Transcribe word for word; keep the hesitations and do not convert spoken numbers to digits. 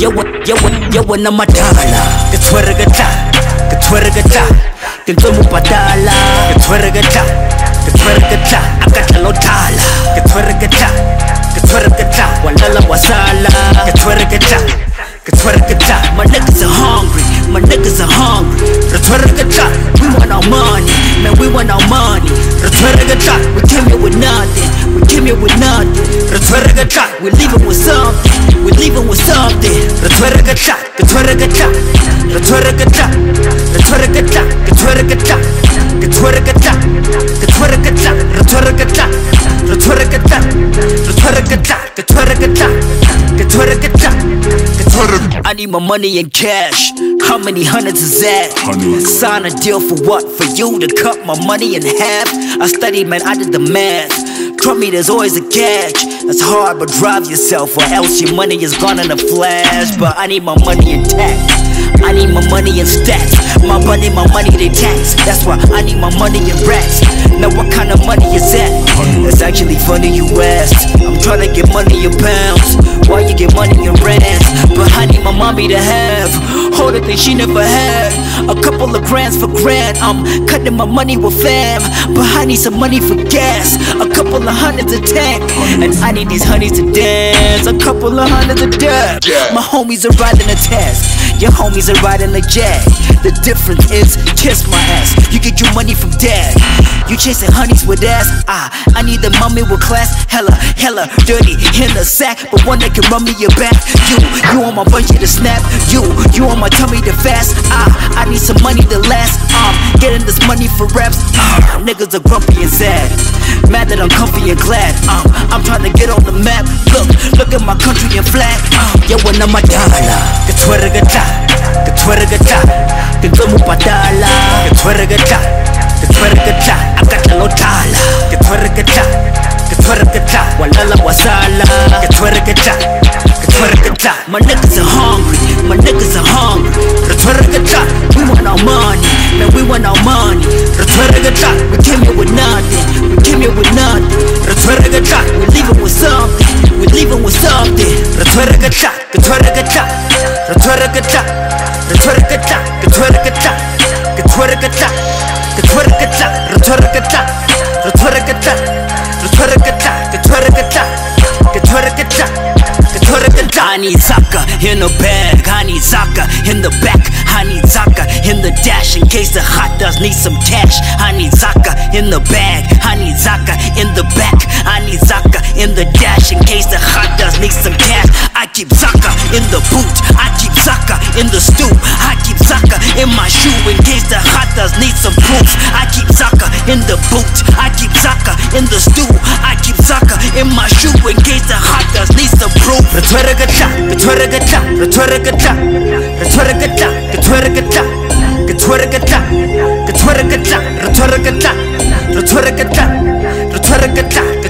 yawa yawa yawa na madala ka tshwaragata ka tshwaragata ke ntse mo patala ka tshwaragata ka tshwaragata aka tlalo thala ka tshwaragata ka tshwaragata walala wasala ka tshwaragata ka tshwaragata. My niggas are hungry, my niggas are hungry. Tshwaragata, we want our money, man, we want our money. Tshwaragata, we came here with nothing, we came here with nothing. Tshwaragata, we leaving with something, we leaving with something. Tshwaragata, ka tshwaragata, ka tshwaragata, ka tshwaragata, ka tshwaragata, ka tshwaragata, ka tshwaragata, ka tshwaragata, ka tshwaragata, ka tshwaragata, ka tshwaragata, ka tshwaragata, ka tshwaragata. I need my money in cash. How many hundreds is that? Hundreds. Sign a deal for what? For you to cut my money in half? I studied, man, I did the math. Trust me, there's always a catch. That's hard, but drive yourself, or else your money is gone in a flash. But I need my money intact. I need my money in stacks. My money, my money, they tax. That's why I need my money in racks. Now what kind of money is that? It's actually funny you asked. I'm trying to get money in pounds, why you get money in rands? But I need my mommy to have all the things she never had. A couple of grands for grand. I'm cutting my money with fam, but I need some money for gas. A couple of hundreds a tank, and I need these honeys to dance. A couple of hundreds a dab. My homies are riding a test, your homies are riding a jag. The difference is kiss my ass. You get your money from dad. You chasing honeys with ass. Ah, I need the mommy with class. Hella, hella dirty in the sack, but one that can run me your back. You, you on my bungee to snap. You, you on my tummy to fast. Ah, I need some money to last. Um, getting this money for raps. Ah, niggas are grumpy and sad, mad that I'm comfy and glad. Um, I'm trying to get on the map. Look, look at my country and flag. Um, yo, when I'm a dollar, ka tshwaragata, ka tshwaragata, ke ntse mo patala, ka tshwaragata, ka tshwaragata, aka tlalo thala, ka tshwaragata, ka tshwaragata, walala wasala, ka tshwaragata, ka tshwaragata. My niggas are hungry, my niggas are hungry. Tshwaragata, we want our money, man, we want our money. Tshwaragata, we came here with nothing, we came here with nothing. Tshwaragata, we leaving with something, we leaving with something. Tshwaragata, ka tshwaragata, ka tshwaragata, ka tshwaragata, ka tshwaragata, ka tshwaragata, ka tshwaragata, ka tshwaragata, ka tshwaragata, ka tshwaragata, ka tshwaragata, ka tshwaragata, ka tshwaragata. I need Zaka in the bag, I need Zaka in the back, I need Zaka in the dash in case the hot does need some cash. I need Zaka in the bag, I need Zaka in the back, I need Zaka in the dash in case the hot does need some cash. I keep Zaka in the boot, I keep Zaka in the stew, I keep Zaka in my shoe in case the hot does need some proof. I keep Zaka in the boot, I keep Zaka in the stew, I keep Zaka in my shoe in case the hot does need some proof. Tshwaragata, ka tshwaragata, ka tshwaragata, ka tshwaragata, ka tshwaragata, ka tshwaragata, ka tshwaragata, ka tshwaragata, ka tshwaragata, ka tshwaragata.